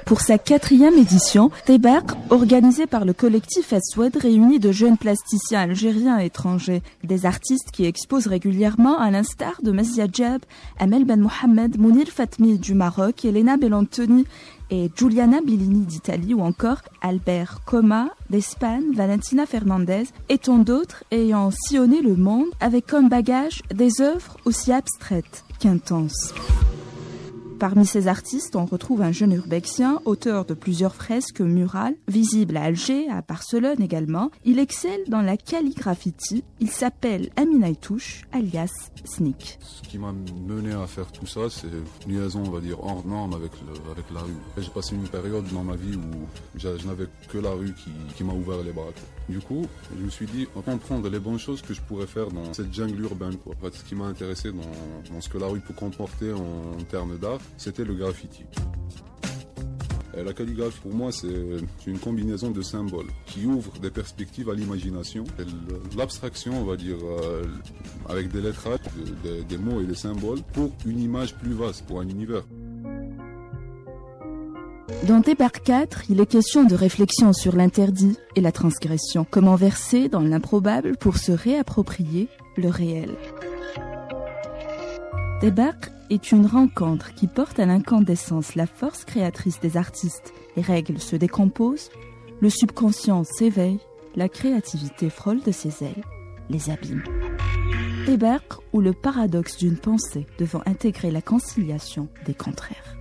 Pour sa 4e édition, Teberk, organisé par le collectif Aswad, réunit de jeunes plasticiens algériens et étrangers, des artistes qui exposent régulièrement à l'instar de Mazia Djab, Amel Ben Mohamed, Mounir Fatmi du Maroc, Elena Bellantoni et Giuliana Bellini d'Italie ou encore Albert Coma d'Espagne, Valentina Fernandez et tant d'autres ayant sillonné le monde avec comme bagage des œuvres aussi abstraites qu'intenses. Parmi ces artistes, on retrouve un jeune urbexien, auteur de plusieurs fresques murales, visibles à Alger, à Barcelone également. Il excelle dans la calligraphie. Il s'appelle Amin Aitouche, alias Sneak. Ce qui m'a mené à faire tout ça, c'est une liaison, on va dire, hors norme avec la rue. J'ai passé une période dans ma vie où je n'avais que la rue qui m'a ouvert les bras. Du coup, je me suis dit, autant prendre les bonnes choses que je pourrais faire dans cette jungle urbaine. En fait, ce qui m'a intéressé dans ce que la rue peut comporter en termes d'art, c'était le graffiti. Et la calligraphie, pour moi, c'est une combinaison de symboles qui ouvre des perspectives à l'imagination. L'abstraction, on va dire, avec des lettrages, des mots et des symboles, pour une image plus vaste, pour un univers. Dans Teberk 4, il est question de réflexion sur l'interdit et la transgression. Comment verser dans l'improbable pour se réapproprier le réel. Teberk est une rencontre qui porte à l'incandescence la force créatrice des artistes. Les règles se décomposent, le subconscient s'éveille, la créativité frôle de ses ailes, les abîme. Teberk ou le paradoxe d'une pensée devant intégrer la conciliation des contraires.